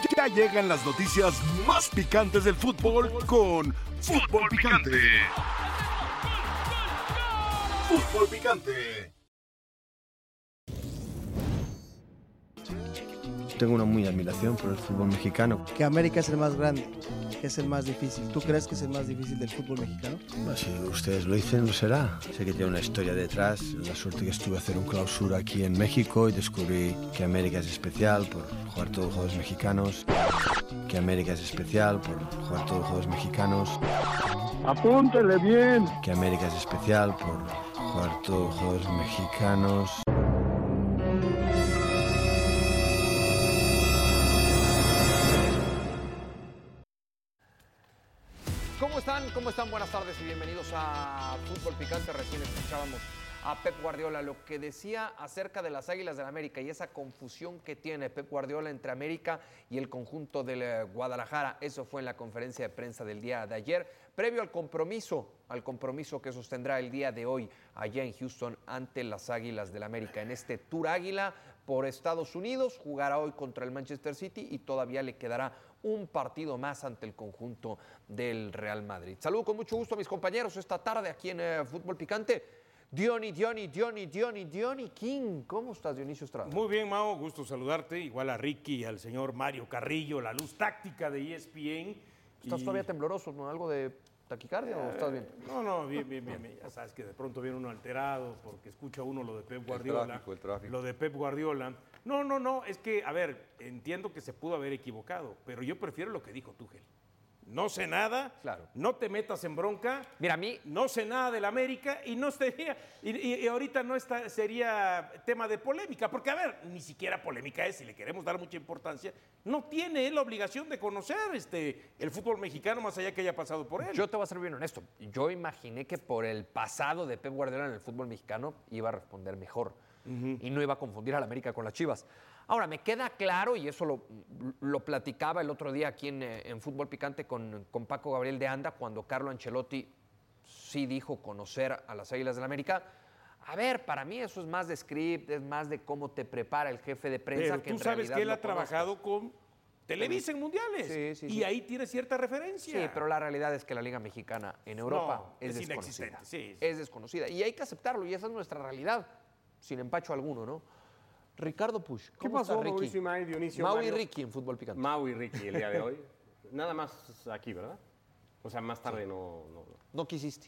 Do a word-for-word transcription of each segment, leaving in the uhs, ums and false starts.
Ya llegan las noticias más picantes del fútbol con Fútbol Picante. Fútbol Picante. Tengo una muy admiración por el fútbol mexicano. Que América es el más grande, que es el más difícil. ¿Tú crees que es el más difícil del fútbol mexicano? Bueno, si ustedes lo dicen, lo será. Sé que tiene una historia detrás. La suerte que estuve a hacer un clausura aquí en México y descubrí que América es especial por jugar todos los juegos mexicanos. Que América es especial por jugar todos los juegos mexicanos. Apúntele bien. Que América es especial por jugar todos los juegos mexicanos. ¿Cómo están? ¿Cómo están? Buenas tardes y bienvenidos a Fútbol Picante. Recién escuchábamos a Pep Guardiola, lo que decía acerca de las Águilas del América y esa confusión que tiene Pep Guardiola entre América y el conjunto del Guadalajara. Eso fue en la conferencia de prensa del día de ayer, previo al compromiso, al compromiso que sostendrá el día de hoy allá en Houston ante las Águilas del América. En este Tour Águila por Estados Unidos, jugará hoy contra el Manchester City y todavía le quedará un partido más ante el conjunto del Real Madrid. Saludo con mucho gusto a mis compañeros esta tarde aquí en eh, Fútbol Picante. Diony, Diony, Diony, Diony, Diony King. ¿Cómo estás, Dionisio Estrada? Muy bien, Mao, gusto saludarte. Igual a Ricky y al señor Mario Carrillo, la luz táctica de E S P N. ¿Estás y... todavía tembloroso, no? ¿Algo de taquicardia eh, o estás bien? No, no, bien, bien, bien, bien. Ya sabes que de pronto viene uno alterado porque escucha uno lo de Pep Guardiola. El tráfico, el tráfico. Lo de Pep Guardiola. No, no, no, es que, a ver, entiendo que se pudo haber equivocado, pero yo prefiero lo que dijo Tuchel. No sé nada, claro. No te metas en bronca. Mira, a mí... No sé nada del América y no sería, y, y, y ahorita no está, sería tema de polémica, porque, a ver, ni siquiera polémica es, si le queremos dar mucha importancia, no tiene él la obligación de conocer este, el fútbol mexicano más allá que haya pasado por él. Yo te voy a ser bien honesto, yo imaginé que por el pasado de Pep Guardiola en el fútbol mexicano iba a responder mejor. Uh-huh. Y no iba a confundir al América con las Chivas. Ahora, me queda claro, y eso lo, lo platicaba el otro día aquí en, en Fútbol Picante con, con Paco Gabriel de Anda, cuando Carlo Ancelotti sí dijo conocer a las Águilas del América. A ver, para mí eso es más de script, es más de cómo te prepara el jefe de prensa. Pero que tú en sabes que él ha conozcas. trabajado con Televisa en mundiales. Sí, sí, y sí. ahí tiene cierta referencia. Sí, pero la realidad es que la Liga Mexicana en Europa no, es, es desconocida. Sí, sí. Es desconocida. Y hay que aceptarlo, y esa es nuestra realidad, sin empacho alguno, ¿no? Ricardo Push, ¿cómo ¿Qué pasó, está, Ricky? Mauricio Imay, Dionisio, Mau Mario? y Ricky en Fútbol Picante. Mau y Ricky el día de hoy. Nada más aquí, ¿verdad? O sea, más tarde sí. no, no... No quisiste.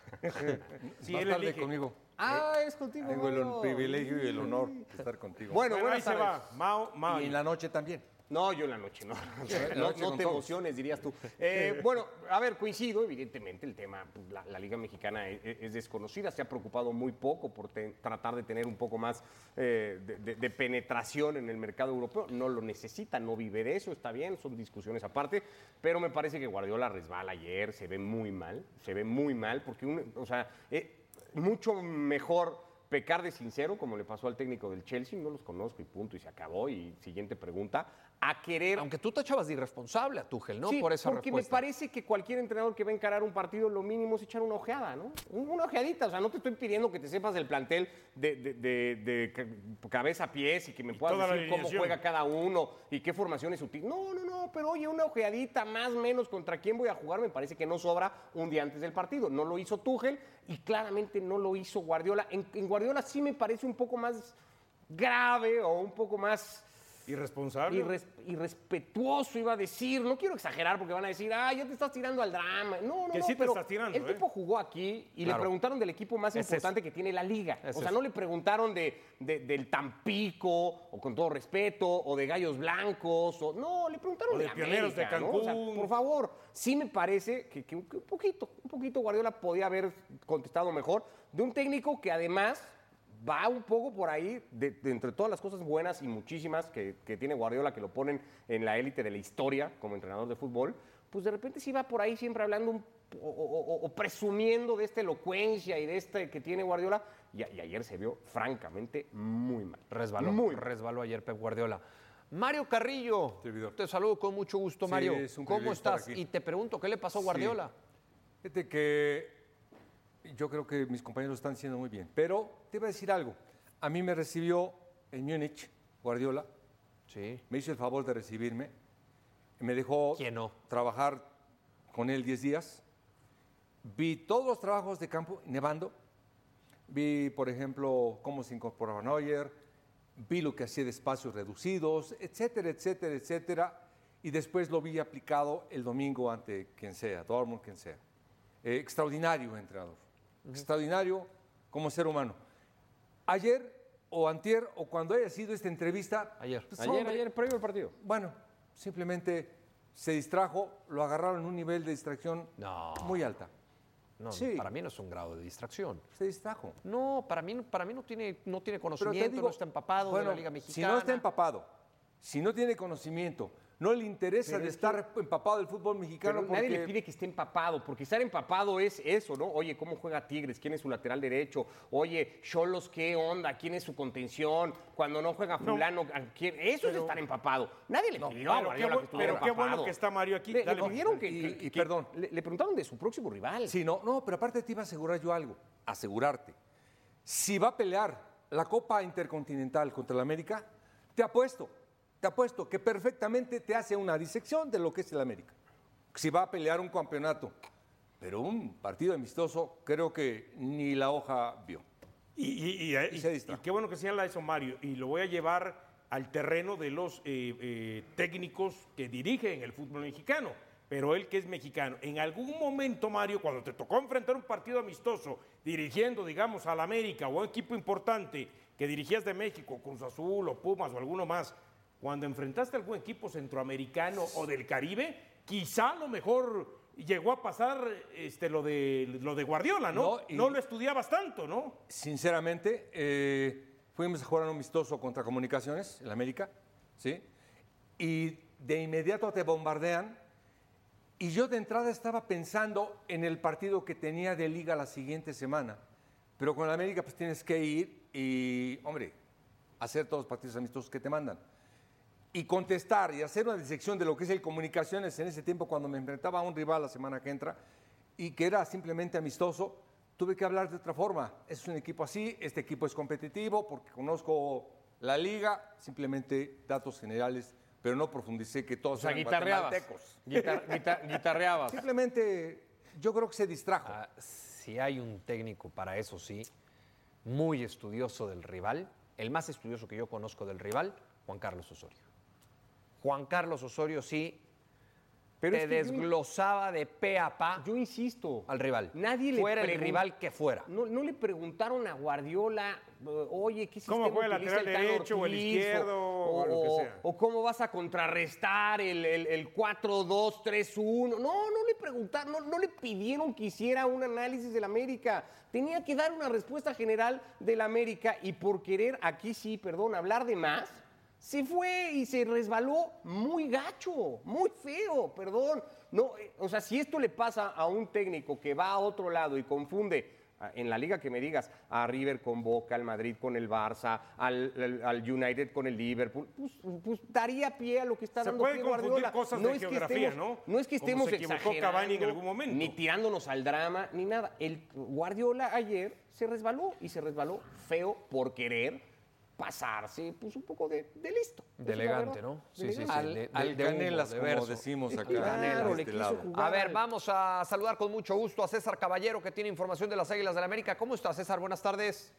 Sí, más él tarde elige. conmigo. Ah, es contigo. Tengo el privilegio y el honor de estar contigo. Bueno, bueno, bueno ahí se va. Mao, Mao. Y en la noche también. No, yo en la noche, no. la No, noche no con te todos. emociones, dirías tú. Eh, bueno, a ver, coincido, evidentemente, el tema, pues, la, la Liga Mexicana es, es desconocida, se ha preocupado muy poco por te, tratar de tener un poco más eh, de, de, de penetración en el mercado europeo. No lo necesita, no vive de eso, está bien, son discusiones aparte, pero me parece que Guardiola resbala ayer, se ve muy mal, se ve muy mal, porque, un, o sea, eh, mucho mejor pecar de sincero, como le pasó al técnico del Chelsea, no los conozco y punto, y se acabó, y siguiente pregunta, a querer... Aunque tú tachabas de irresponsable a Tuchel, ¿no? Sí, por esa porque respuesta. me parece que cualquier entrenador que va a encarar un partido, lo mínimo es echar una ojeada, ¿no? Una ojeadita, o sea, no te estoy pidiendo que te sepas el plantel de, de, de, de cabeza a pies y que me puedas decir cómo juega cada uno y qué formaciones utiliza. No, no, no, pero oye, una ojeadita más o menos contra quién voy a jugar, me parece que no sobra un día antes del partido. No lo hizo Tuchel y claramente no lo hizo Guardiola. En, en Guardiola sí me parece un poco más grave o un poco más... Irresponsable. Irres, irrespetuoso, iba a decir. No quiero exagerar porque van a decir, ah, ya te estás tirando al drama. No, no, que no. sí te pero estás tirando, el ¿eh? tipo jugó aquí y claro. le preguntaron del equipo más es importante eso. que tiene la liga. Es o sea, eso. no le preguntaron de, de, del Tampico, o con todo respeto, o de Gallos Blancos, o no, le preguntaron O de de Pioneros América, de ¿no? O Cancún. sea, por favor, sí me parece que, que un que un poquito, un poquito Guardiola podía haber contestado mejor de un técnico que además va un poco por ahí, de, de entre todas las cosas buenas y muchísimas que, que tiene Guardiola, que lo ponen en la élite de la historia como entrenador de fútbol, pues de repente sí va por ahí siempre hablando un, o, o, o presumiendo de esta elocuencia y de este que tiene Guardiola, y, y ayer se vio francamente muy mal. Resbaló, muy resbaló ayer Pep Guardiola. Mario Carrillo, Servidor. te saludo con mucho gusto, Sí, Mario. es un ¿Cómo privilegio estar estás? aquí. Y te pregunto, ¿qué le pasó a Sí. Guardiola? Fíjate que yo creo que mis compañeros lo están haciendo muy bien. Pero te iba a decir algo. A mí me recibió en Múnich, Guardiola. Sí. Me hizo el favor de recibirme. me dejó ¿Quién no? trabajar con él diez días. Vi todos los trabajos de campo nevando. Vi, por ejemplo, cómo se incorporaba Neuer. Vi lo que hacía de espacios reducidos, etcétera, etcétera, etcétera. Y después lo vi aplicado el domingo ante quien sea, Dortmund, quien sea. Eh, extraordinario entrenador. Uh-huh. Extraordinario como ser humano. Ayer o antier o cuando haya sido esta entrevista... Ayer. Pues, ayer, hombre, ayer, previo al partido. Bueno, simplemente se distrajo, lo agarraron en un nivel de distracción no. muy alta. No, sí. Para mí no es un grado de distracción. Se distrajo. No, para mí, para mí no, tiene, no tiene conocimiento, digo, no está empapado bueno, de la Liga Mexicana. Si no está empapado, si no tiene conocimiento, no le interesa de estar que, empapado del fútbol mexicano. Pero porque... nadie le pide que esté empapado, porque estar empapado es eso, ¿no? Oye, ¿cómo juega Tigres? ¿Quién es su lateral derecho? Oye, Xolos, ¿qué onda? ¿Quién es su contención? Cuando no juega fulano, no. ¿quién? Eso pero, es estar empapado. Nadie le no, pidió a Guardiola que estuviera empapado. Pero qué bueno que está Mario aquí. Le, le pidieron que, y, que, y, que perdón. Le, le preguntaron de su próximo rival. Sí, no, no, pero aparte te iba a asegurar yo algo. Asegurarte. Si va a pelear la Copa Intercontinental contra el América, te apuesto. Te apuesto que perfectamente te hace una disección de lo que es el América. Si va a pelear un campeonato, pero un partido amistoso, creo que ni la hoja vio. Y, y, y, y, y, y qué bueno que señala eso, Mario. Y lo voy a llevar al terreno de los eh, eh, técnicos que dirigen el fútbol mexicano. Pero él que es mexicano, en algún momento, Mario, cuando te tocó enfrentar un partido amistoso, dirigiendo, digamos, al América o a un equipo importante que dirigías de México, Cruz Azul o Pumas o alguno más, cuando enfrentaste a algún equipo centroamericano o del Caribe, quizá a lo mejor llegó a pasar este, lo, de, lo de Guardiola, ¿no? No, no lo estudiabas tanto, ¿no? Sinceramente, eh, fuimos a jugar un amistoso contra Comunicaciones, en América, ¿sí? Y de inmediato te bombardean. Y yo de entrada estaba pensando en el partido que tenía de Liga la siguiente semana. Pero con el América pues tienes que ir y, hombre, hacer todos los partidos amistosos que te mandan. Y contestar y hacer una disección de lo que es el Comunicaciones en ese tiempo cuando me enfrentaba a un rival la semana que entra y que era simplemente amistoso, tuve que hablar de otra forma. Es un equipo así, este equipo es competitivo porque conozco la liga, simplemente datos generales, pero no profundicé que todos o sea, eran guitarreabas. Guitar, guitar, guitarreabas. Simplemente yo creo que se distrajo. Ah, si hay un técnico para eso, sí, muy estudioso del rival, el más estudioso que yo conozco del rival, Juan Carlos Osorio. Juan Carlos Osorio sí pero te es que desglosaba yo, de pe a pa yo insisto, al rival. Nadie le fuera el rival que fuera. No, no le preguntaron a Guardiola, oye, ¿qué sistema ¿cómo juega el lateral el derecho o el izquierdo o, o, o lo que sea? O cómo vas a contrarrestar el, el, el cuatro dos tres uno. No, no le preguntaron, no, no le pidieron que hiciera un análisis del América. Tenía que dar una respuesta general del América y por querer, aquí sí, perdón, hablar de más, se fue y se resbaló muy gacho, muy feo, perdón. No, o sea, si esto le pasa a un técnico que va a otro lado y confunde, en la liga que me digas, a River con Boca, al Madrid con el Barça, al, al, al United con el Liverpool, pues, pues daría pie a lo que está se dando pie Guardiola. Se puede confundir cosas no de es geografía, estemos, ¿no? No es que estemos se equivocó exagerando, Cavani en algún momento. Ni tirándonos al drama, ni nada. El Guardiola ayer se resbaló y se resbaló feo por querer pasarse pues un poco de, de listo. De elegante, ¿no? Sí, sí, sí. Al, de, al de canelas, como verso. Decimos acá. Claro, de este lado. A ver, vamos a saludar con mucho gusto a César Caballero, que tiene información de las Águilas del la América. ¿Cómo estás, César? Buenas tardes.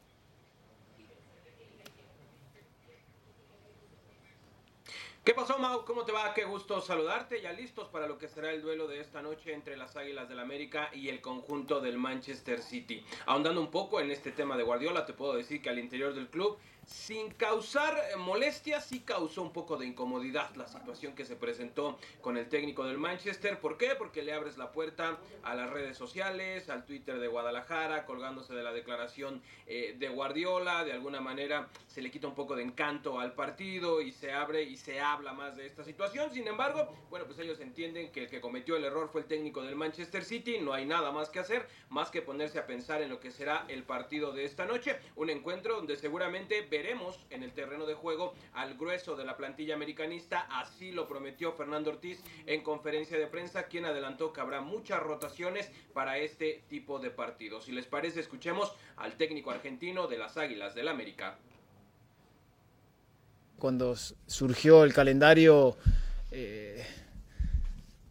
¿Qué pasó, Mau? ¿Cómo te va? Qué gusto saludarte. Ya listos para lo que será el duelo de esta noche entre las Águilas del la América y el conjunto del Manchester City. Ahondando un poco en este tema de Guardiola, te puedo decir que al interior del club, sin causar molestias, sí causó un poco de incomodidad la situación que se presentó con el técnico del Manchester. ¿Por qué? Porque le abres la puerta a las redes sociales, al Twitter de Guadalajara, colgándose de la declaración eh, de Guardiola. De alguna manera se le quita un poco de encanto al partido y se abre y se habla más de esta situación. Sin embargo, bueno, pues ellos entienden que el que cometió el error fue el técnico del Manchester City. No hay nada más que hacer, más que ponerse a pensar en lo que será el partido de esta noche. Un encuentro donde seguramente veremos en el terreno de juego al grueso de la plantilla americanista. Así lo prometió Fernando Ortiz en conferencia de prensa, quien adelantó que habrá muchas rotaciones para este tipo de partidos. Si les parece, escuchemos al técnico argentino de las Águilas del América. Cuando surgió el calendario, eh,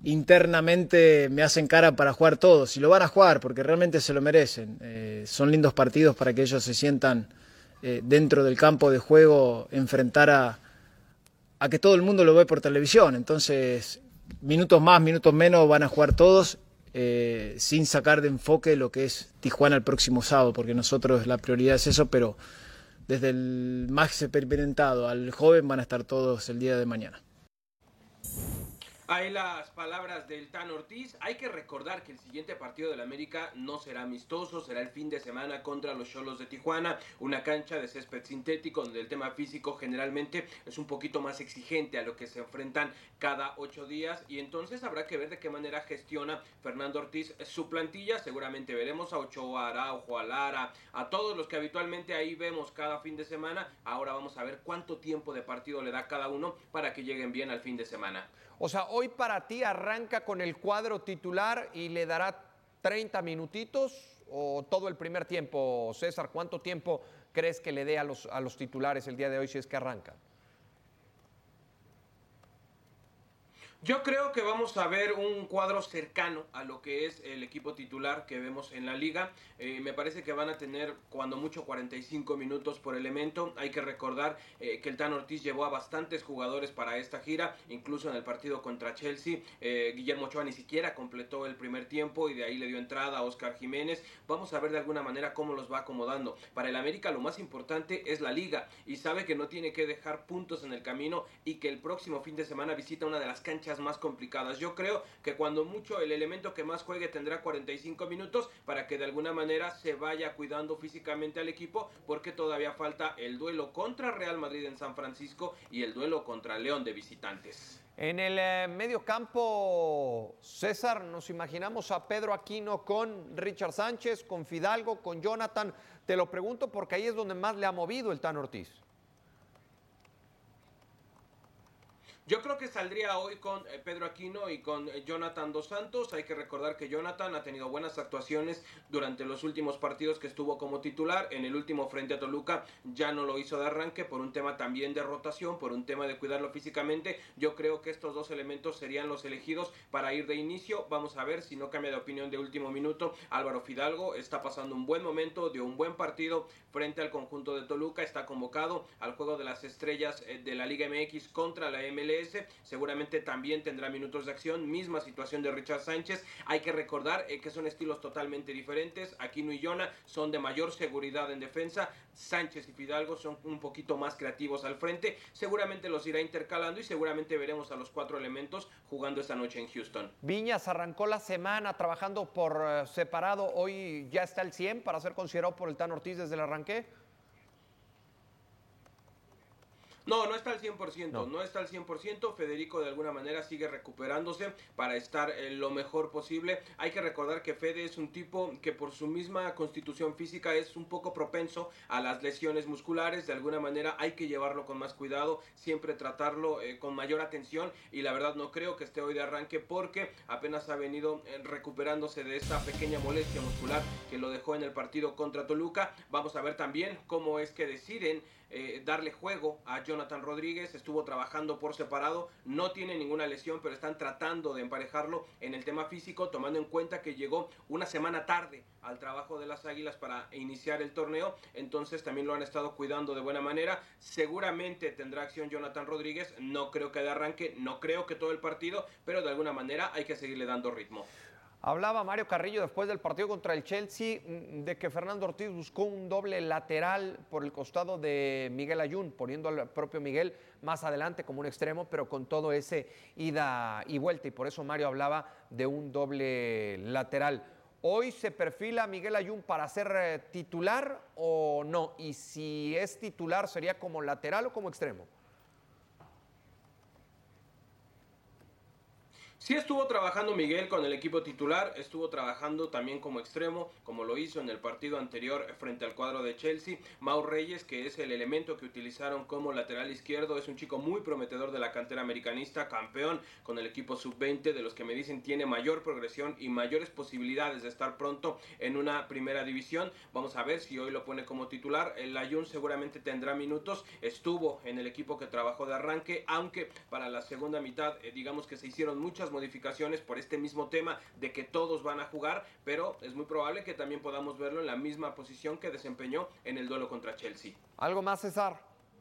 internamente me hacen cara para jugar todos, y lo van a jugar porque realmente se lo merecen. Eh, son lindos partidos para que ellos se sientan eh, dentro del campo de juego, enfrentar a, a que todo el mundo lo ve por televisión. Entonces, minutos más, minutos menos, van a jugar todos, eh, sin sacar de enfoque lo que es Tijuana el próximo sábado, porque nosotros la prioridad es eso, pero desde el más experimentado al joven van a estar todos el día de mañana. Hay las palabras del Tan Ortiz. Hay que recordar que el siguiente partido del América no será amistoso, será el fin de semana contra los Xolos de Tijuana, una cancha de césped sintético donde el tema físico generalmente es un poquito más exigente a lo que se enfrentan cada ocho días, y entonces habrá que ver de qué manera gestiona Fernando Ortiz su plantilla. Seguramente veremos a Ochoa, Araujo, a Lara, a todos los que habitualmente ahí vemos cada fin de semana. Ahora vamos a ver cuánto tiempo de partido le da cada uno para que lleguen bien al fin de semana. O sea, hoy para ti arranca con el cuadro titular y le dará treinta minutitos o todo el primer tiempo. César, ¿cuánto tiempo crees que le dé a los, a los titulares el día de hoy si es que arranca? Yo creo que vamos a ver un cuadro cercano a lo que es el equipo titular que vemos en la liga. Eh, me parece que van a tener cuando mucho cuarenta y cinco minutos por elemento. Hay que recordar eh, que el Tan Ortiz llevó a bastantes jugadores para esta gira, incluso en el partido contra Chelsea. Eh, Guillermo Ochoa ni siquiera completó el primer tiempo y de ahí le dio entrada a Oscar Jiménez. Vamos a ver de alguna manera cómo los va acomodando. Para el América lo más importante es la liga y sabe que no tiene que dejar puntos en el camino y que el próximo fin de semana visita una de las canchas más complicadas. Yo creo que cuando mucho el elemento que más juegue tendrá cuarenta y cinco minutos para que de alguna manera se vaya cuidando físicamente al equipo, porque todavía falta el duelo contra Real Madrid en San Francisco y el duelo contra León de visitantes. En el eh, medio campo, César, nos imaginamos a Pedro Aquino con Richard Sánchez, con Fidalgo, con Jonathan. Te lo pregunto porque ahí es donde más le ha movido el Tan Ortiz. Yo creo que saldría hoy con eh, Pedro Aquino y con eh, Jonathan Dos Santos. Hay que recordar que Jonathan ha tenido buenas actuaciones durante los últimos partidos que estuvo como titular. En el último frente a Toluca ya no lo hizo de arranque por un tema también de rotación, por un tema de cuidarlo físicamente. Yo creo que estos dos elementos serían los elegidos para ir de inicio. Vamos a ver si no cambia de opinión de último minuto. Álvaro Fidalgo está pasando un buen momento, dio un buen partido frente al conjunto de Toluca. Está convocado al Juego de las Estrellas eh, de la Liga M X contra la M L S. Seguramente también tendrá minutos de acción. Misma situación de Richard Sánchez. Hay que recordar eh, que son estilos totalmente diferentes. Aquino y Jonah son de mayor seguridad en defensa. Sánchez y Fidalgo son un poquito más creativos al frente. Seguramente los irá intercalando y seguramente veremos a los cuatro elementos jugando esta noche en Houston. Viñas arrancó la semana trabajando por uh, separado. Hoy ya está al cien para ser considerado por el Tan Ortiz desde el arranque. No, no está al cien por ciento, no. no está al cien por ciento. Federico de alguna manera sigue recuperándose para estar eh, lo mejor posible. Hay que recordar que Fede es un tipo que por su misma constitución física es un poco propenso a las lesiones musculares. De alguna manera hay que llevarlo con más cuidado, siempre tratarlo eh, con mayor atención, y la verdad no creo que esté hoy de arranque porque apenas ha venido eh, recuperándose de esta pequeña molestia muscular que lo dejó en el partido contra Toluca. Vamos a ver también cómo es que deciden Eh, darle juego a Jonathan Rodríguez. Estuvo trabajando por separado, no tiene ninguna lesión, pero están tratando de emparejarlo en el tema físico, tomando en cuenta que llegó una semana tarde al trabajo de las Águilas para iniciar el torneo. Entonces también lo han estado cuidando de buena manera. Seguramente tendrá acción Jonathan Rodríguez, no creo que de arranque, no creo que todo el partido, pero de alguna manera hay que seguirle dando ritmo. Hablaba Mario Carrillo después del partido contra el Chelsea de que Fernando Ortiz buscó un doble lateral por el costado de Miguel Ayun, poniendo al propio Miguel más adelante como un extremo, pero con todo ese ida y vuelta, y por eso Mario hablaba de un doble lateral. ¿Hoy se perfila Miguel Ayun para ser titular o no? Y si es titular, ¿sería como lateral o como extremo? Sí estuvo trabajando Miguel con el equipo titular, estuvo trabajando también como extremo, como lo hizo en el partido anterior frente al cuadro de Chelsea. Mau Reyes, que es el elemento que utilizaron como lateral izquierdo, es un chico muy prometedor de la cantera americanista, campeón con el equipo sub veinte, de los que me dicen tiene mayor progresión y mayores posibilidades de estar pronto en una primera división. Vamos a ver si hoy lo pone como titular. El Ayun seguramente tendrá minutos, estuvo en el equipo que trabajó de arranque, aunque para la segunda mitad, eh, digamos que se hicieron muchas muchas modificaciones por este mismo tema de que todos van a jugar, pero es muy probable que también podamos verlo en la misma posición que desempeñó en el duelo contra Chelsea. ¿Algo más, César?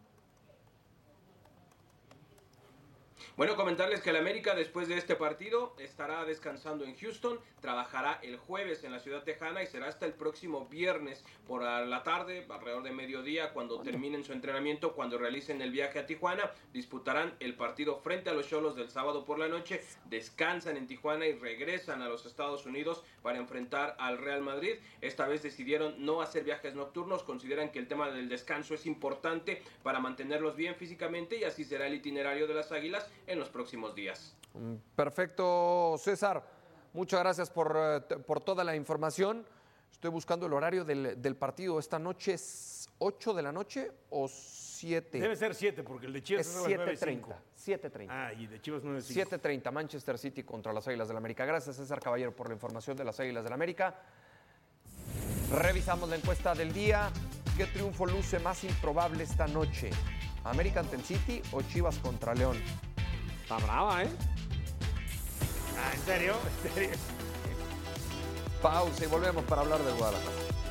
Bueno, comentarles que el América después de este partido estará descansando en Houston, trabajará el jueves en la ciudad tejana y será hasta el próximo viernes por la tarde, alrededor de mediodía, cuando terminen su entrenamiento, cuando realicen el viaje a Tijuana, disputarán el partido frente a los Xolos del sábado por la noche, descansan en Tijuana y regresan a los Estados Unidos para enfrentar al Real Madrid. Esta vez decidieron no hacer viajes nocturnos, consideran que el tema del descanso es importante para mantenerlos bien físicamente y así será el itinerario de las Águilas en los próximos días. Perfecto, César. Muchas gracias por, por toda la información. Estoy buscando el horario del, del partido. ¿Esta noche es ocho de la noche o siete? Debe ser siete, porque el de Chivas es es a las siete treinta. siete treinta. Ah, y de Chivas nueve cinco. siete treinta, Manchester City contra las Águilas del América. Gracias, César Caballero, por la información de las Águilas del América. Revisamos la encuesta del día. ¿Qué triunfo luce más improbable esta noche? ¿América ante el City o Chivas contra León? Está brava, ¿eh? Ah, ¿en serio? ¿En serio? Pausa y volvemos para hablar del Guadalajara.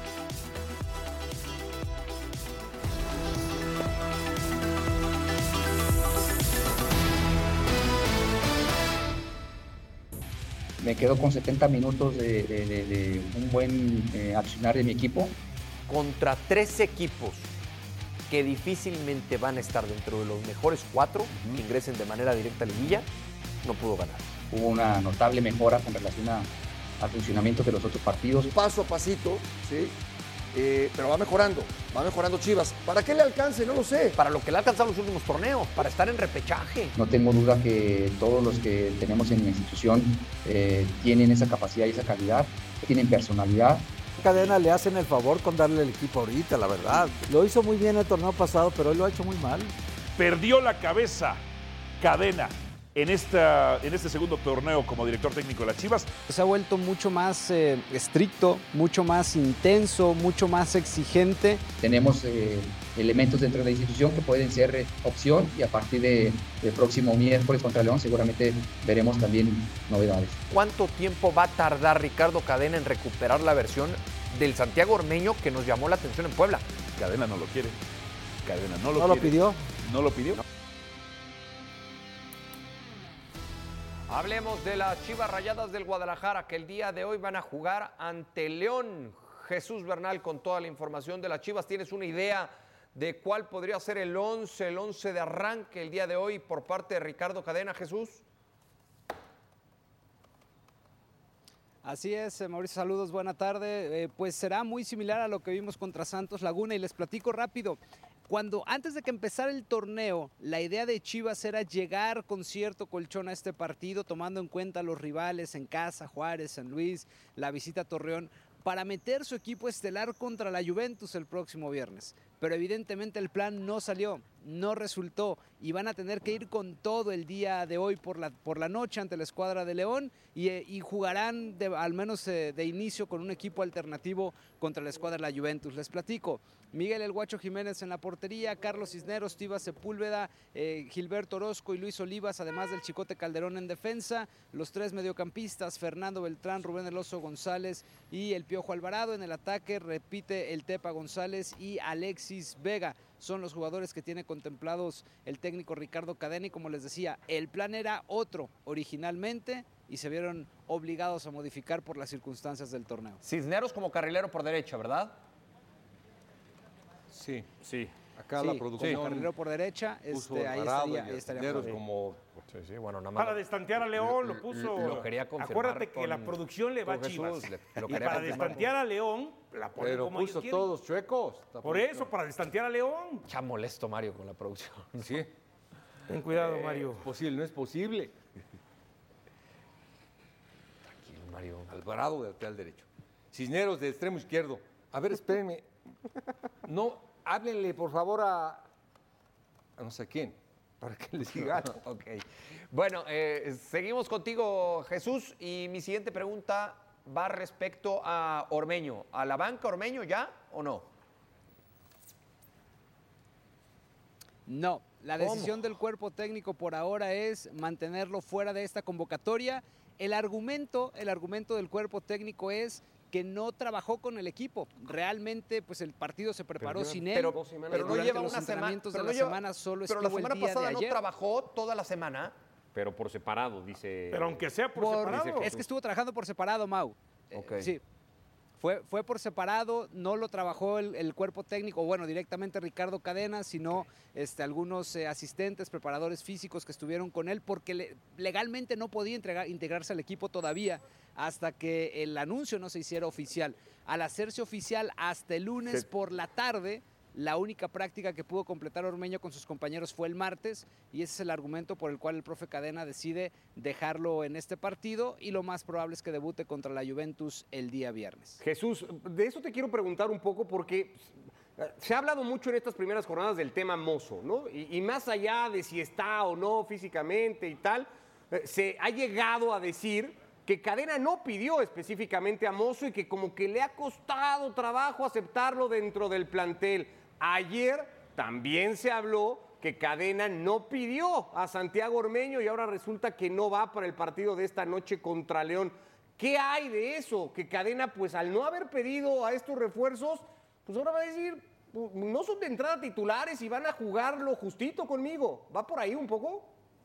Me quedo con setenta minutos de, de, de, de un buen eh, accionar de mi equipo. Contra tres equipos que difícilmente van a estar dentro de los mejores cuatro uh-huh. que ingresen de manera directa a liguilla, no pudo ganar. Hubo una notable mejora con relación a, al funcionamiento de los otros partidos. Paso a pasito, ¿sí? Eh, pero va mejorando, va mejorando Chivas. ¿Para qué le alcance? No lo sé. Para lo que le ha alcanzado los últimos torneos, para estar en repechaje. No tengo duda que todos los que tenemos en la institución eh, tienen esa capacidad y esa calidad, tienen personalidad. Cadena le hacen el favor con darle el equipo ahorita, la verdad. Lo hizo muy bien el torneo pasado, pero hoy lo ha hecho muy mal. Perdió la cabeza Cadena en, esta, en este segundo torneo como director técnico de las Chivas. Se ha vuelto mucho más eh, estricto, mucho más intenso, mucho más exigente. Tenemos eh, elementos dentro de la institución que pueden ser eh, opción y a partir de, del próximo miércoles contra León seguramente veremos también novedades. ¿Cuánto tiempo va a tardar Ricardo Cadena en recuperar la versión del Santiago Ormeño que nos llamó la atención en Puebla? Cadena no lo quiere. Cadena no lo ¿No quiere. lo pidió? ¿No lo pidió? No. Hablemos de las Chivas Rayadas del Guadalajara, que el día de hoy van a jugar ante León. Jesús Bernal con toda la información de las Chivas. ¿Tienes una idea de cuál podría ser el once, el once de arranque el día de hoy por parte de Ricardo Cadena, Jesús? Así es, Mauricio, saludos, buena tarde. Eh, pues será muy similar a lo que vimos contra Santos Laguna y les platico rápido. Cuando antes de que empezara el torneo, la idea de Chivas era llegar con cierto colchón a este partido, tomando en cuenta los rivales en casa, Juárez, San Luis, la visita a Torreón, para meter su equipo estelar contra la Juventus el próximo viernes. Pero evidentemente el plan no salió, no resultó y van a tener que ir con todo el día de hoy por la, por la noche ante la escuadra de León y, y jugarán de, al menos eh, de inicio con un equipo alternativo contra la escuadra de la Juventus. Les platico, Miguel El Guacho Jiménez en la portería, Carlos Cisneros, Tiva Sepúlveda, eh, Gilberto Orozco y Luis Olivas, además del Chicote Calderón en defensa, los tres mediocampistas, Fernando Beltrán, Rubén El Oso González y el Piojo Alvarado. En el ataque repite el Tepa González y Alexis Vega. Son los jugadores que tiene contemplados el técnico Ricardo Cadena y como les decía, el plan era otro originalmente y se vieron obligados a modificar por las circunstancias del torneo. Cisneros como carrilero por derecha, ¿verdad? Sí, sí. Acá sí, la producción. Como carrilero por derecha, este, ahí estaría, ahí estaría como sí, sí, bueno, nada más para destantear a León lo puso. Lo quería confirmar. Acuérdate que con, la producción le va a Chivas. Le, y para destantear a León la ponen pero como puso todos chuecos. Por eso, para destantear a León. Ya molesto Mario con la producción. Sí. Ten cuidado, Mario. Es posible, no es posible. Tranquilo, Mario. Alvarado de lateral derecho. Cisneros de extremo izquierdo. A ver, espérenme. No, háblenle por favor a, a no sé quién, para que les diga. Ok. Bueno, eh, seguimos contigo, Jesús, y mi siguiente pregunta va respecto a Ormeño. ¿A la banca Ormeño ya o no? No, la decisión del cuerpo técnico por ahora es mantenerlo fuera de esta convocatoria. El argumento, el argumento del cuerpo técnico es que no trabajó con el equipo. Realmente, pues el partido se preparó pero, sin él. Pero, pero no lleva una semana. De la lleva, semana solo pero la estuvo semana el día pasada de no ayer. trabajó toda la semana. Pero por separado, dice. Pero aunque sea por, por separado. Es que estuvo trabajando por separado, Mau. Okay. Eh, sí. Fue, fue por separado, no lo trabajó el, el cuerpo técnico, bueno, directamente Ricardo Cadena, sino este, algunos eh, asistentes, preparadores físicos que estuvieron con él, porque le, legalmente no podía entregar, integrarse al equipo todavía hasta que el anuncio no se hiciera oficial. Al hacerse oficial hasta el lunes Sí. por la tarde, la única práctica que pudo completar Ormeño con sus compañeros fue el martes, y ese es el argumento por el cual el profe Cadena decide dejarlo en este partido, y lo más probable es que debute contra la Juventus el día viernes. Jesús, de eso te quiero preguntar un poco porque se ha hablado mucho en estas primeras jornadas del tema Mozo, ¿no? Y, y más allá de si está o no físicamente y tal, eh, se ha llegado a decir que Cadena no pidió específicamente a Mozo y que como que le ha costado trabajo aceptarlo dentro del plantel. Ayer también se habló que Cadena no pidió a Santiago Ormeño y ahora resulta que no va para el partido de esta noche contra León. ¿Qué hay de eso? Que Cadena, pues al no haber pedido a estos refuerzos, pues ahora va a decir, no son de entrada titulares y van a jugarlo justito conmigo. ¿Va por ahí un poco?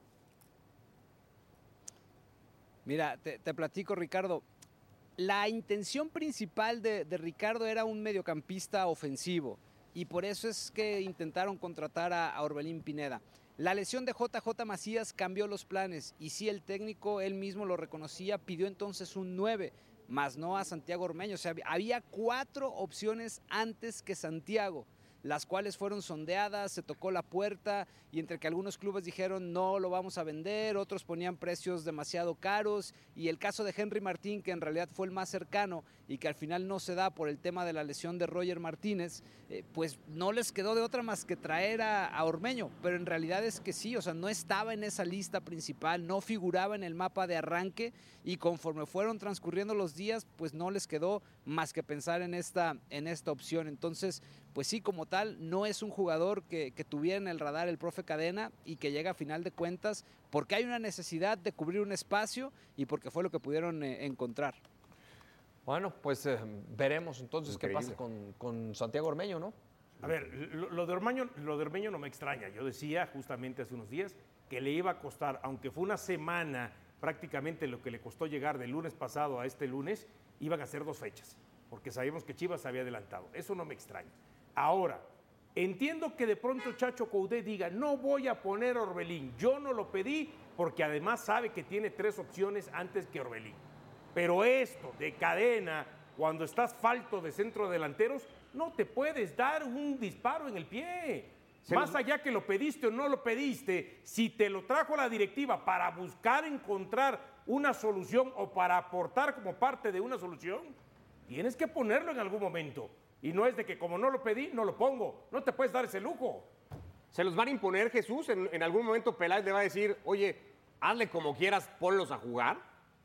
Mira, te, te platico, Ricardo. La intención principal de, de Ricardo era un mediocampista ofensivo, y por eso es que intentaron contratar a, a Orbelín Pineda. La lesión de J J Macías cambió los planes, y sí, el técnico, él mismo lo reconocía, pidió entonces un nueve, más no a Santiago Ormeño. O sea, había cuatro opciones antes que Santiago, las cuales fueron sondeadas, se tocó la puerta, y entre que algunos clubes dijeron no lo vamos a vender, otros ponían precios demasiado caros, y el caso de Henry Martín, que en realidad fue el más cercano y que al final no se da por el tema de la lesión de Roger Martínez, eh, pues no les quedó de otra más que traer a, a Ormeño, pero en realidad es que sí, o sea, no estaba en esa lista principal, no figuraba en el mapa de arranque, y conforme fueron transcurriendo los días, pues no les quedó más que pensar en esta, en esta opción. Entonces, pues sí, como tal, no es un jugador que, que tuviera en el radar el profe Cadena, y que llega a final de cuentas porque hay una necesidad de cubrir un espacio y porque fue lo que pudieron eh, encontrar. Bueno, pues eh, veremos entonces Increíble. qué pasa con, con Santiago Ormeño, ¿no? A ver, lo, lo de Ormeño, lo de Ormeño no me extraña. Yo decía justamente hace unos días que le iba a costar, aunque fue una semana prácticamente lo que le costó llegar del lunes pasado a este lunes, iban a ser dos fechas, porque sabíamos que Chivas se había adelantado. Eso no me extraña. Ahora, entiendo que de pronto Chacho Coudet diga, no voy a poner a Orbelín, yo no lo pedí, porque además sabe que tiene tres opciones antes que Orbelín. Pero esto de Cadena, cuando estás falto de centrodelanteros, no te puedes dar un disparo en el pie. Se Más los... allá que lo pediste o no lo pediste, si te lo trajo la directiva para buscar encontrar una solución o para aportar como parte de una solución, tienes que ponerlo en algún momento. Y no es de que como no lo pedí, no lo pongo. No te puedes dar ese lujo. ¿Se los van a imponer, Jesús? En, en algún momento Peláez le va a decir, oye, hazle como quieras, ponlos a jugar.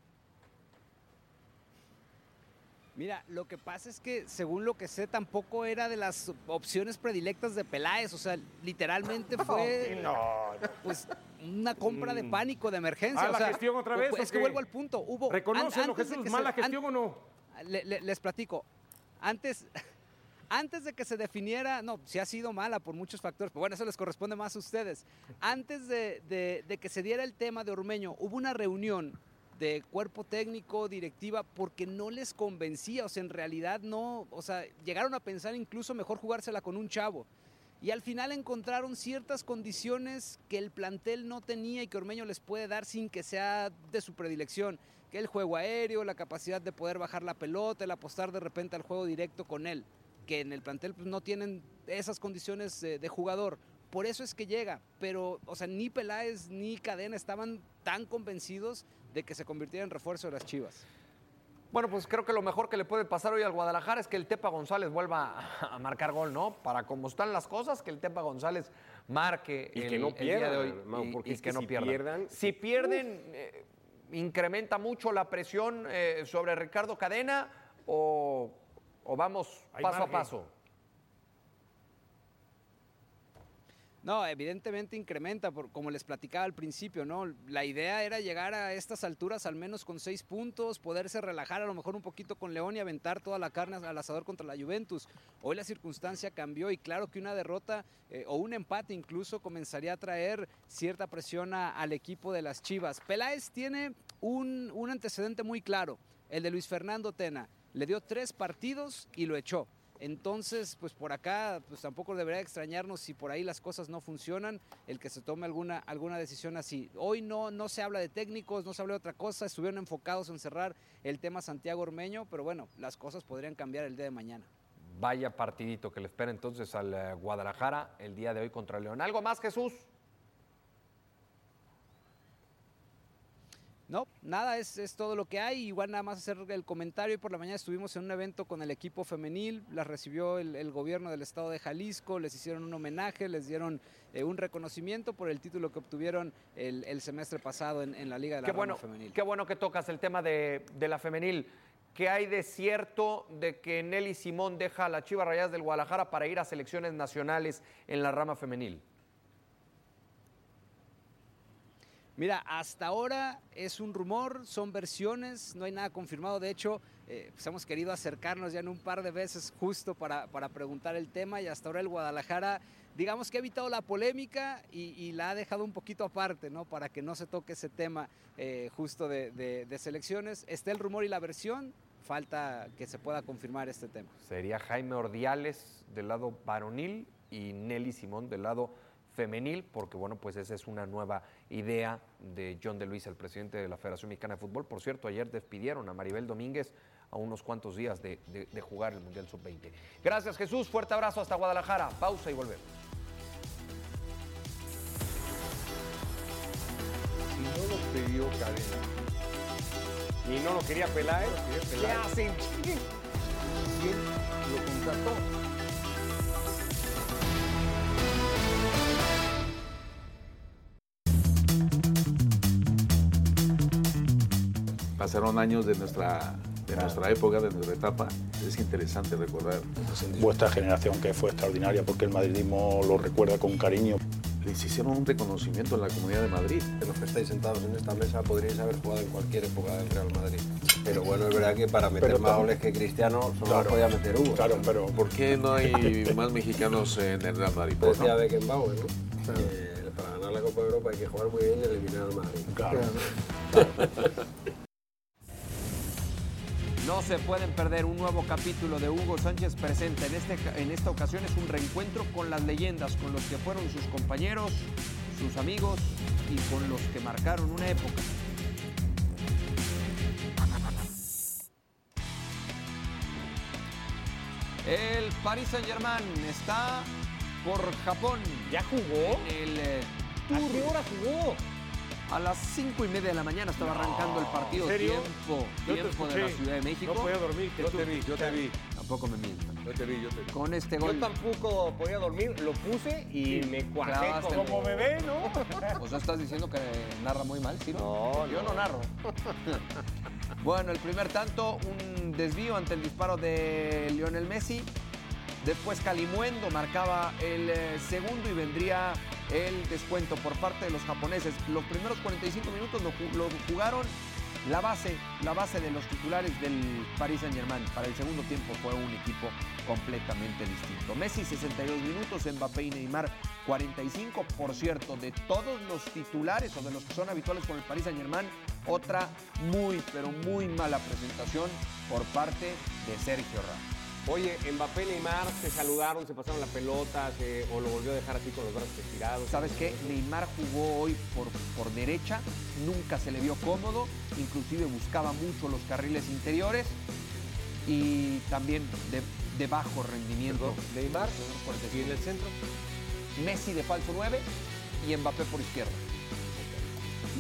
Mira, lo que pasa es que, según lo que sé, tampoco era de las opciones predilectas de Peláez. O sea, literalmente fue no, pues, una compra de pánico, de emergencia. ¿Ah, o la sea, gestión otra vez, Es o que qué? vuelvo al punto. Hubo, Reconócelo, an- antes de Jesús, que ¿mala se- gestión an- o no? Le- le- les platico. Antes, antes de que se definiera, no, sí ha sido mala por muchos factores, pero bueno, eso les corresponde más a ustedes. Antes de, de- de que se diera el tema de Ormeño, hubo una reunión de cuerpo técnico, directiva, porque no les convencía, o sea, en realidad no, o sea, llegaron a pensar incluso mejor jugársela con un chavo. Y al final encontraron ciertas condiciones que el plantel no tenía y que Ormeño les puede dar sin que sea de su predilección, que el juego aéreo, la capacidad de poder bajar la pelota, el apostar de repente al juego directo con él, que en el plantel pues, no tienen esas condiciones eh, de jugador. Por eso es que llega, pero, o sea, ni Peláez ni Cadena estaban tan convencidos de que se convirtiera en refuerzo de las Chivas. Bueno, pues creo que lo mejor que le puede pasar hoy al Guadalajara es que el Tepa González vuelva a marcar gol, ¿no? Para cómo están las cosas, que el Tepa González marque Y el, que no el día pierdan, de hoy. Mau, y, porque y es que, que no si pierdan. pierdan- Si pierden, eh, ¿incrementa mucho la presión eh, sobre Ricardo Cadena o, o vamos Hay paso margen. a paso? No, evidentemente incrementa, por, como les platicaba al principio, ¿no? La idea era llegar a estas alturas al menos con seis puntos, poderse relajar a lo mejor un poquito con León y aventar toda la carne al asador contra la Juventus. Hoy la circunstancia cambió y claro que una derrota eh, o un empate incluso comenzaría a traer cierta presión a, al equipo de las Chivas. Peláez tiene un, un antecedente muy claro, el de Luis Fernando Tena. Le dio tres partidos y lo echó. Entonces, pues por acá, pues tampoco debería extrañarnos si por ahí las cosas no funcionan, el que se tome alguna, alguna decisión así. Hoy no, no se habla de técnicos, no se habla de otra cosa, estuvieron enfocados en cerrar el tema Santiago Ormeño, pero bueno, las cosas podrían cambiar el día de mañana. Vaya partidito que le espera entonces al eh, Guadalajara el día de hoy contra León. ¿Algo más, Jesús? No, nada, es, es todo lo que hay. Igual nada más hacer el comentario. Y por la mañana estuvimos en un evento con el equipo femenil, las recibió el, el gobierno del estado de Jalisco, les hicieron un homenaje, les dieron eh, un reconocimiento por el título que obtuvieron el, el semestre pasado en, en la Liga de la Qué Rama bueno, Femenil. qué bueno que tocas el tema de, de la femenil. ¿Qué hay de cierto de que Nelly Simón deja a las Chivas Rayadas del Guadalajara para ir a selecciones nacionales en la rama femenil? Mira, hasta ahora es un rumor, son versiones, no hay nada confirmado. De hecho, eh, pues hemos querido acercarnos ya en un par de veces justo para, para preguntar el tema y hasta ahora el Guadalajara, digamos que ha evitado la polémica y, y la ha dejado un poquito aparte, ¿no? Para que no se toque ese tema eh, justo de, de, de selecciones. Está el rumor y la versión, falta que se pueda confirmar este tema. Sería Jaime Ordiales del lado varonil y Nelly Simón del lado femenil, porque bueno, pues esa es una nueva idea de John de Luisa, el presidente de la Federación Mexicana de Fútbol. Por cierto, ayer despidieron a Maribel Domínguez a unos cuantos días de, de, de jugar el Mundial sub veinte. Gracias, Jesús, fuerte abrazo hasta Guadalajara. Pausa y volvemos. Si no lo pidió Cadena y no lo quería Peláez, ¿qué hacen? ¿Quién lo contrató? Pasaron años de nuestra, de nuestra época, de nuestra etapa. Es interesante recordar. Vuestra generación, que fue extraordinaria, porque el madridismo lo recuerda con cariño. Les hicieron un reconocimiento en la Comunidad de Madrid. Los que estáis sentados en esta mesa podríais haber jugado en cualquier época del Real Madrid. Pero bueno, es verdad que para meter pero, más goles que Cristiano solo claro, podía meter Hugo. Claro, pero ¿por qué no hay más mexicanos en el Real Madrid? Pues decía Beckenbauer, ¿no? Claro. Eh, para ganar la Copa de Europa hay que jugar muy bien y eliminar al Madrid. Claro. claro. No se pueden perder un nuevo capítulo de Hugo Sánchez Presenta. En, este, en esta ocasión es un reencuentro con las leyendas, con los que fueron sus compañeros, sus amigos y con los que marcaron una época. El Paris Saint-Germain está por Japón. ¿Ya jugó? En el, eh, ¿A qué hora jugó? A las cinco y media de la mañana estaba no, arrancando el partido. ¿En serio? Tiempo, yo tiempo de la Ciudad de México. No podía dormir, yo te vi, yo te vi. Tampoco me mientan. Yo te vi, yo te vi. Con este gol. Yo tampoco podía dormir, lo puse y sí, me cuajé como, como bebé, ¿no? O sea, estás diciendo que narra muy mal, ¿sí? No, yo no, no narro. Bueno, el primer tanto, un desvío ante el disparo de Lionel Messi. Después Calimuendo marcaba el eh, segundo y vendría el descuento por parte de los japoneses. Los primeros cuarenta y cinco minutos lo, lo jugaron la base, la base de los titulares del Paris Saint-Germain. Para el segundo tiempo fue un equipo completamente distinto. Messi sesenta y dos minutos, Mbappé y Neymar cuarenta y cinco. Por cierto, de todos los titulares o de los que son habituales con el Paris Saint-Germain, otra muy, pero muy mala presentación por parte de Sergio Ramos. Oye, Mbappé y Neymar se saludaron, se pasaron la pelota, se, o lo volvió a dejar así con los brazos estirados. ¿Sabes qué? Neymar jugó hoy por, por derecha, nunca se le vio cómodo, inclusive buscaba mucho los carriles interiores y también de, de bajo rendimiento. Neymar, ¿y en el centro? Messi de falso nueve y Mbappé por izquierda. Y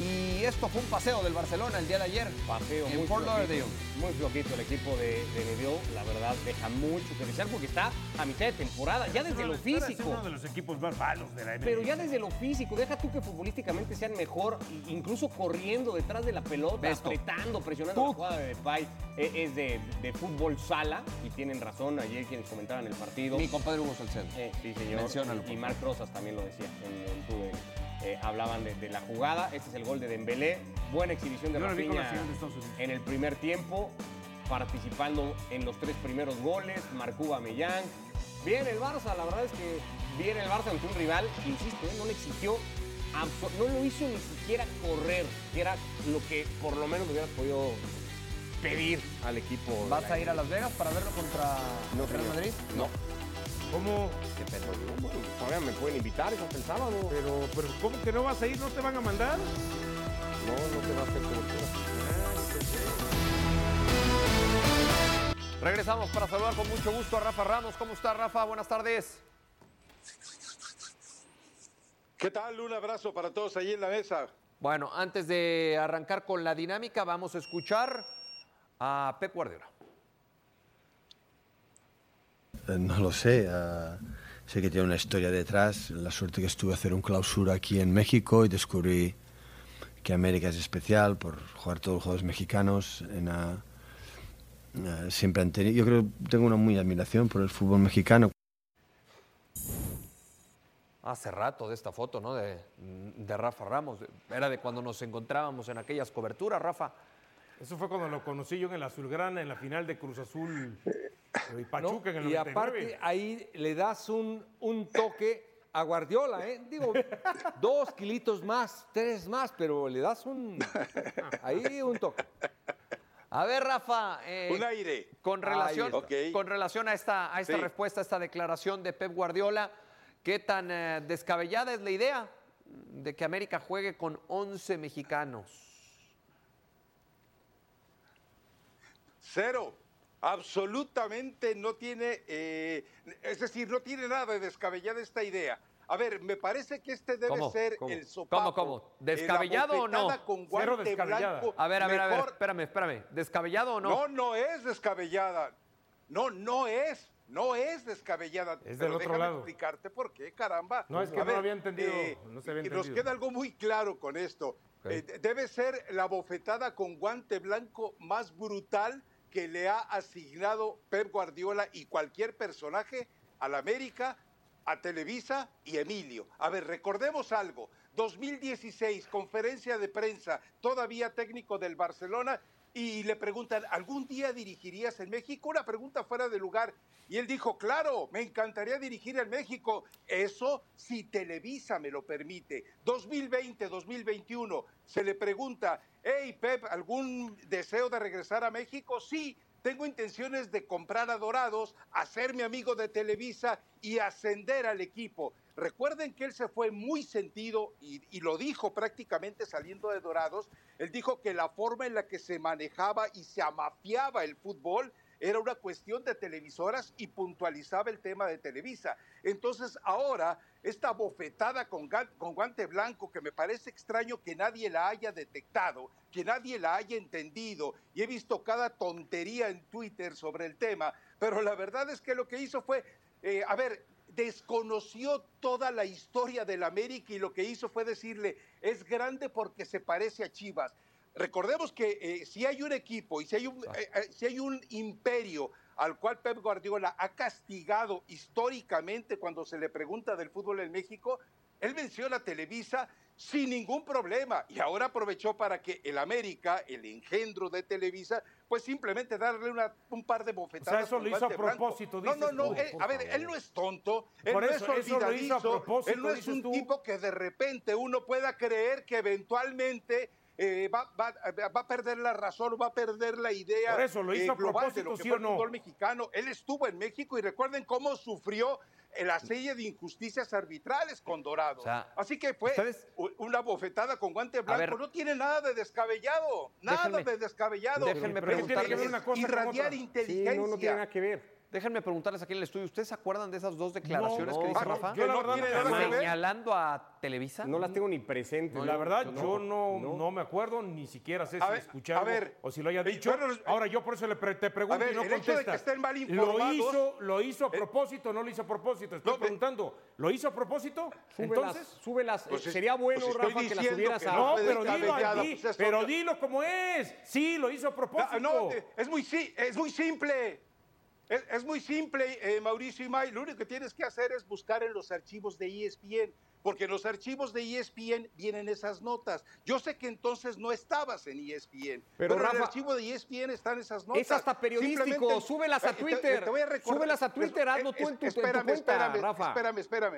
y esto fue un paseo del Barcelona el día de ayer. Paseo en muy Fort Lauderdale. Muy flojito el equipo de, de Neville, la verdad deja mucho que desear porque está a mitad de temporada, ya desde lo físico. Es uno de los equipos más malos de la N B A. Pero ya desde lo físico, deja tú que futbolísticamente sean mejor, incluso corriendo detrás de la pelota, Besto. apretando, presionando la jugada de Depay. Eh, es de, de fútbol sala, y tienen razón ayer quienes comentaban el partido. Mi compadre Hugo Salcedo. Eh, sí, señor. Menciónalo, Y, y Marc Rosas también lo decía en, en tu eh, hablaban de, de la jugada. Este es el gol de Dembélé. Buena exhibición de Yo lo vi con la Rafinha final de Estados Unidos. en el primer tiempo, participando en los tres primeros goles. Marcó Aubameyang. Bien el Barça, la verdad es que bien el Barça ante un rival, insisto, ¿eh? no le exigió, no lo hizo ni siquiera correr, que era lo que por lo menos hubieras podido pedir al equipo. ¿Vas a ir a Las Vegas para verlo contra no, Real Madrid? No. ¿Cómo? ¿Qué pedo? Bueno, todavía me pueden invitar, es hasta el sábado. Pero, pero, ¿cómo que no vas a ir? ¿No te van a mandar? No, no te va a hacer cobertura. Regresamos para saludar con mucho gusto a Rafa Ramos. ¿Cómo está, Rafa? Buenas tardes. ¿Qué tal? Un abrazo para todos ahí en la mesa. Bueno, antes de arrancar con la dinámica, vamos a escuchar a Pep Guardiola. No lo sé, uh, sé que tiene una historia detrás. La suerte que estuve a hacer un clausura aquí en México y descubrí que América es especial por jugar todos los juegos mexicanos. En, uh, uh, siempre han tenido, yo creo que tengo una muy admiración por el fútbol mexicano. Hace rato de esta foto, ¿no? De, de Rafa Ramos. Era de cuando nos encontrábamos en aquellas coberturas, Rafa. Eso fue cuando lo conocí yo en el Azulgrana, en la final de Cruz Azul y Pachuca No, en el y noventa y nueve. aparte ahí le das un, un toque a Guardiola, ¿eh? Digo, dos kilitos más, tres más, pero le das un... ahí un toque. A ver, Rafa, eh, un aire. Con relación, okay. con relación a esta, a esta sí. respuesta, a esta declaración de Pep Guardiola, ¿qué tan eh, descabellada es la idea de que América juegue con once mexicanos? Cero. Absolutamente no tiene, eh, es decir, no tiene nada de descabellada esta idea. A ver, me parece que este debe ¿Cómo? ser ¿Cómo? el sopapo. ¿Cómo, cómo? ¿Descabellado o no? Con Cero guante descabellada. blanco. A ver, a ver, a ver, Mejor- espérame, espérame. ¿Descabellado o no? No, no es descabellada. No, no es. No es descabellada. Es del Pero otro déjame lado. explicarte por qué, caramba. No, es que A no había entendido, no se había y Nos entendido. queda algo muy claro con esto. Ok. Eh, debe ser la bofetada con guante blanco más brutal que le ha asignado Pep Guardiola y cualquier personaje a la América, a Televisa y Emilio. A ver, recordemos algo. dos mil dieciséis, conferencia de prensa, todavía técnico del Barcelona, y le preguntan, ¿algún día dirigirías en México? Una pregunta fuera de lugar. Y él dijo, claro, me encantaría dirigir en México. Eso si Televisa me lo permite. dos mil veinte, dos mil veintiuno, se le pregunta, hey Pep, ¿algún deseo de regresar a México? Sí, tengo intenciones de comprar a Dorados, hacerme amigo de Televisa y ascender al equipo. Recuerden que él se fue muy sentido y, y lo dijo prácticamente saliendo de Dorados. Él dijo que la forma en la que se manejaba y se amafiaba el fútbol era una cuestión de televisoras y puntualizaba el tema de Televisa. Entonces ahora, esta bofetada con, con guante blanco, que me parece extraño que nadie la haya detectado, que nadie la haya entendido, y he visto cada tontería en Twitter sobre el tema, pero la verdad es que lo que hizo fue, eh, a ver, desconoció toda la historia del América y lo que hizo fue decirle, es grande porque se parece a Chivas. Recordemos que eh, si hay un equipo y si hay un, eh, eh, si hay un imperio al cual Pep Guardiola ha castigado históricamente cuando se le pregunta del fútbol en México, él menciona a Televisa sin ningún problema y ahora aprovechó para que el América, el engendro de Televisa, pues simplemente darle una, un par de bofetadas. O sea, eso con lo hizo a guante blanco. propósito, No, no, dices no, tú. él- a ver, él no es tonto, él Por no eso, es eso lo hizo a olvidadizo, propósito, él no es dices un tú. tipo que de repente uno pueda creer que eventualmente eh, va, va, va a perder la razón, va a perder la idea Por eso, lo hizo a global de propósito, lo que ¿sí fue o el no? fútbol mexicano. Él estuvo en México y recuerden cómo sufrió la serie de injusticias arbitrales con Dorados. O sea, Así que fue ustedes- u- una bofetada con guante blanco. ver. No tiene nada de descabellado, nada Déjenme- de descabellado. déjenme Pero preguntarles- tiene que ver una cosa irradiar con otra. inteligencia. Sí, no, no tiene nada que ver. Déjenme preguntarles aquí en el estudio, ¿ustedes se acuerdan de esas dos declaraciones No, que dice no, Rafa? yo la verdad ¿Tiene no nada las que ve. señalando a Televisa? No las tengo ni presentes. La verdad, no, yo no, no. no me acuerdo, ni siquiera sé A si ver, escuché a algo ver. o si lo haya Eh, dicho. bueno, Ahora, yo por eso le pre- te pregunto a ver, y no el hecho de que contestas. estén mal ¿Lo informados- hizo, ¿Lo hizo a propósito o no lo hizo a propósito? Estoy preguntando. ¿Lo hizo a propósito? Súbelas, Entonces... súbelas. Pues es- Sería bueno, pues estoy Rafa, que las diciendo subieras que a... No, puede pero estar dilo, mediada, di- pues es pero obvio. dilo como es. Sí, lo hizo a propósito. No, eh, es muy, si- es muy simple. Es, es muy simple, eh, Mauricio y May. Lo único que tienes que hacer es buscar en los archivos de E S P N, porque en los archivos de E S P N vienen esas notas. Yo sé que entonces no estabas en E S P N, Pero, pero, en el Rafa, archivo de E S P N están esas notas. Es hasta periodístico. Simplemente- Súbelas a eh, te- Twitter. te voy a recordar- Súbelas a Twitter. Eh, Hazlo tú en tu, en tu espérame, cuenta, espérame, Rafa. Espérame, espérame.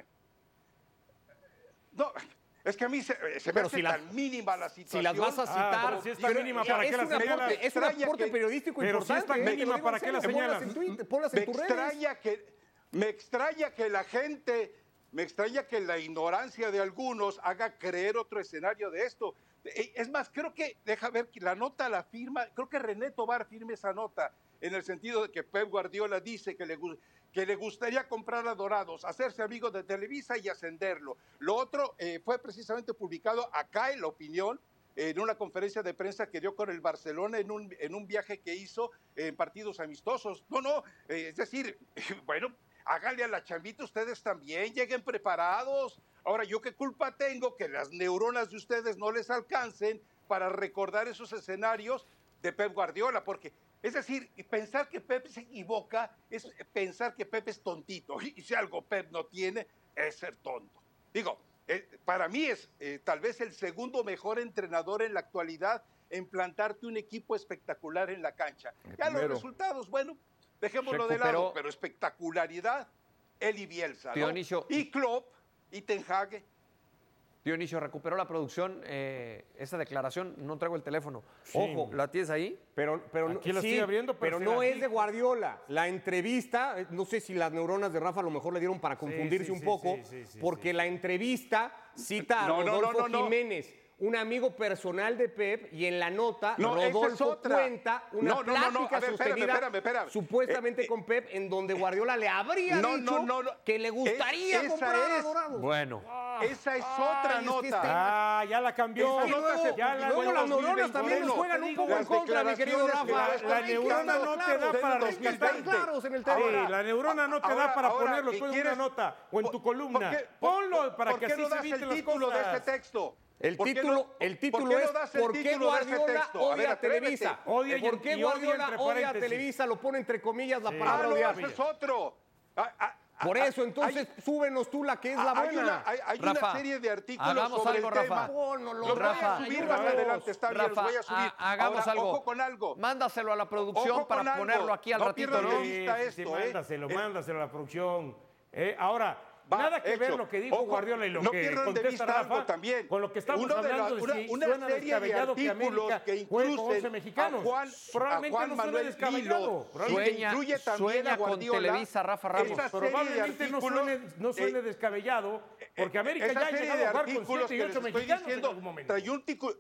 No, es que a mí se, se me Pero hace si las- tan mínima la situación. Si las vas a citar... pero si está pero- mínima, o sea, ¿para es qué las un aporte- señalas? Es un Extraña aporte que- periodístico pero si importante. está ¿eh? Te mínima, lo digo ¿para en qué las serio. Ponlas señalas? en Twitter, ponlas en me tus redes. extraña que me extraña que la gente, me extraña que la ignorancia de algunos haga creer otro escenario de esto. Eh, Es más, creo que, deja ver, que la nota la firma, creo que René Tobar firma esa nota, en el sentido de que Pep Guardiola dice que le, gu- que le gustaría comprar a Dorados, hacerse amigo de Televisa y ascenderlo. Lo otro eh, fue precisamente publicado acá en La Opinión, en una conferencia de prensa que dio con el Barcelona en un, en un viaje que hizo en partidos amistosos. No, no, eh, es decir, bueno, háganle a la chambita ustedes también, lleguen preparados. Ahora, ¿yo qué culpa tengo que las neuronas de ustedes no les alcancen para recordar esos escenarios de Pep Guardiola? Porque, es decir, pensar que Pep se equivoca es pensar que Pep es tontito. Y si algo Pep no tiene, es ser tonto. Digo, eh, para mí es eh, tal vez el segundo mejor entrenador en la actualidad en plantarte un equipo espectacular en la cancha. Ya primero. los resultados, bueno, dejémoslo de Recuperó- lado, pero espectacularidad, él y Bielsa, ¿no? Dionisio. Y Klopp, y Ten Hag. Dionisio, recuperó la producción eh, esa declaración. No traigo el teléfono. Sí. Ojo, ¿la tienes ahí? Pero, pero, Aquí la sí, estoy abriendo, pero pero se no la es di- de Guardiola. La entrevista, eh, no sé si las neuronas de Rafa a lo mejor le dieron para confundirse sí, un sí, poco, sí, sí, sí, porque la entrevista cita a No, no, Rodolfo no, no, no. Jiménez, un amigo personal de Pep, y en la nota No, esa es Rodolfo otra. cuenta una No, no, no, no. plática A ver, espérame, sostenida espérame, espérame. supuestamente Eh, eh, con Pep, en donde Guardiola le habría No, dicho no, no, no. que le gustaría Es- esa comprar a es- Dorados. Bueno. Esa es otra Ay, es que nota. este- Ah, ya la cambió. Esa nota se ya la luego nueva- las neuronas también nos juegan un poco en Las contra, mi querido declaraciones Rafa. que La, la están neurona indicando no te da claros para desde dos mil rescatar. veinte. claros en el tema. Sí, la neurona no te Ahora- da para ahora, ponerlo ¿y tú en quieres- una nota o en tu ¿Por- columna. por qué- por- Ponlo para por que qué así no se das eviten el las título de ese cosas. texto? El ¿Por qué título, no- el por título qué no es das el ¿por qué título de ese Guardiola texto? A ver, odia a atrévete. Televisa? Odia y- ¿Por qué y odia Guardiola entre odia a paréntesis. Televisa? Lo pone entre comillas la Sí. Ah, palabra no, odiar. ese es otro. Ah, ah, Por ah, eso, entonces, hay- súbenos tú la que es la hay buena. una, hay, hay Rafa, una serie de artículos hagamos sobre algo, el Rafa. tema. Pónlo, Los voy Rafa, a subir ayúdanos. más adelante, está bien, los Rafa, voy a subir. ha- hagamos Ahora, algo. ojo con algo. Mándaselo a la producción Ojo con para algo. ponerlo aquí al No ratito, pierdan ¿no? de vista Sí, sí, sí, esto, ¿eh? mándaselo, Eh, mándaselo a la producción. Eh, ahora, Va, nada que ver hecho. lo que dijo Ojo, Guardiola y lo no que pierdan de contesta vista Rafa algo también. con lo que estamos Uno de la- hablando de una- si una suena serie de descabellado que artículos América que juegue con once incluyen mexicanos. a Juan, Probablemente a Juan no suene Manuel descabellado. Lilo, Probablemente- y que incluye también sueña a con Guardiola. Televisa, Rafa Ramos. Esa serie de Probablemente no artículos, suene, no suene eh, descabellado, porque América esa ya ha serie llegado de a jugar con artículos siete y que les ocho estoy mexicanos en diciendo, algún momento. trae un, ticu-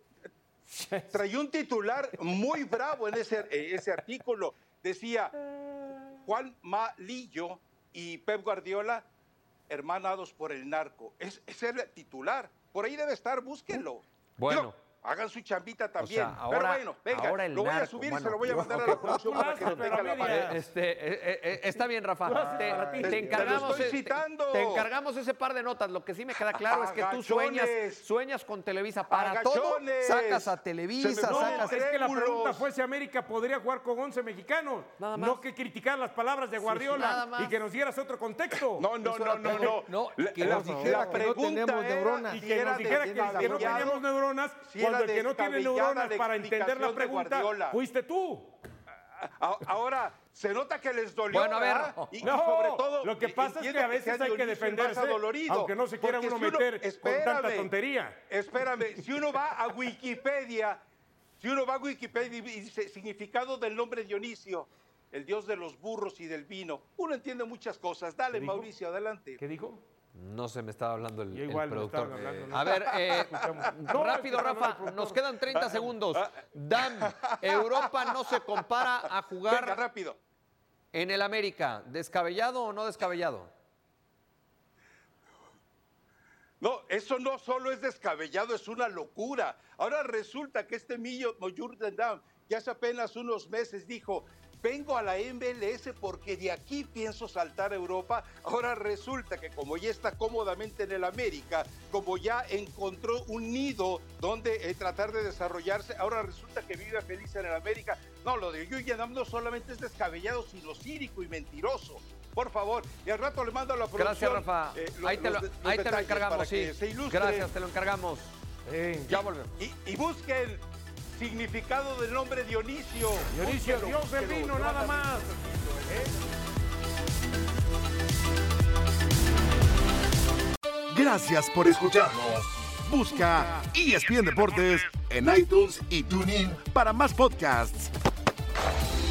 trae un titular muy bravo en ese, eh, ese artículo. Decía, Juan Malillo y Pep Guardiola, hermanados por el narco. Es, ese es el titular. Por ahí debe estar, búsquenlo. Bueno. Digo, hagan su chambita también. sea, ahora- Pero bueno, venga, ahora el lo voy a narco, subir y bueno. se lo voy a mandar a la producción para que lo Pero tenga a la media. mano. Eh, Este, eh, eh, está bien, Rafa. haces Te, para ti. te Te- te lo encargamos, estoy eh, te- citando. te encargamos ese par de notas. Lo que sí me queda claro es que tú Agachones. sueñas, sueñas con Televisa. Para todo, Agachones. sacas a Se Televisa, me- No, sacas... es que la Trémulos. pregunta fue si América podría jugar con once mexicanos. Nada más. No que criticar las palabras de nada Guardiola más. y que nos dieras otro contexto. No, no, no, no, no. No, La- que la- nos dijera la que no pregunta tenemos era neuronas. Y si que era nos dijera que, que no descabellado, teníamos neuronas, si cuando era el que no tiene descabellada neuronas la para entender la explicación de pregunta Guardiola. fuiste tú. A- Ahora, se nota que les dolió, Bueno, a ver. ¿verdad? Y, y No, sobre todo, lo que pasa es que entiendo a veces sea hay que Dionisio el defenderse, más adolorido, aunque no se quiera porque uno si meter con tanta espérame, tontería. Espérame, si uno va a Wikipedia, si uno va a Wikipedia y dice significado del nombre Dionisio, el dios de los burros y del vino, uno entiende muchas cosas. Dale, ¿Qué dijo? Mauricio, adelante. ¿Qué dijo? No se me estaba hablando el, Yo el igual me productor. estaban hablando, Eh, ¿no? A ver, eh, No, rápido, es que no, no, Rafa, el productor. nos quedan treinta segundos. Dan, Europa no se compara a Venga, jugar rápido. en el América, ¿descabellado o no descabellado? No, eso no solo es descabellado, es una locura. Ahora resulta que este Millo Jordan, que hace apenas unos meses dijo, vengo a la M L S porque de aquí pienso saltar a Europa. Ahora resulta que como ya está cómodamente en el América, como ya encontró un nido donde eh, tratar de desarrollarse, ahora resulta que vive feliz en el América. No, lo de Jordan no solamente es descabellado, sino cínico y mentiroso. Por favor, y al rato le mando a la producción. Gracias, Rafa. Eh, lo, ahí te lo, los, ahí te lo encargamos, sí. Gracias, te lo encargamos. Eh, ya volvemos. Y, y busquen significado del nombre Dionisio. Dionisio, Búsquelo, Dios del búsquelo, vino, nada más. Gracias por escucharnos. Busca E S P N Deportes en iTunes y TuneIn para más podcasts.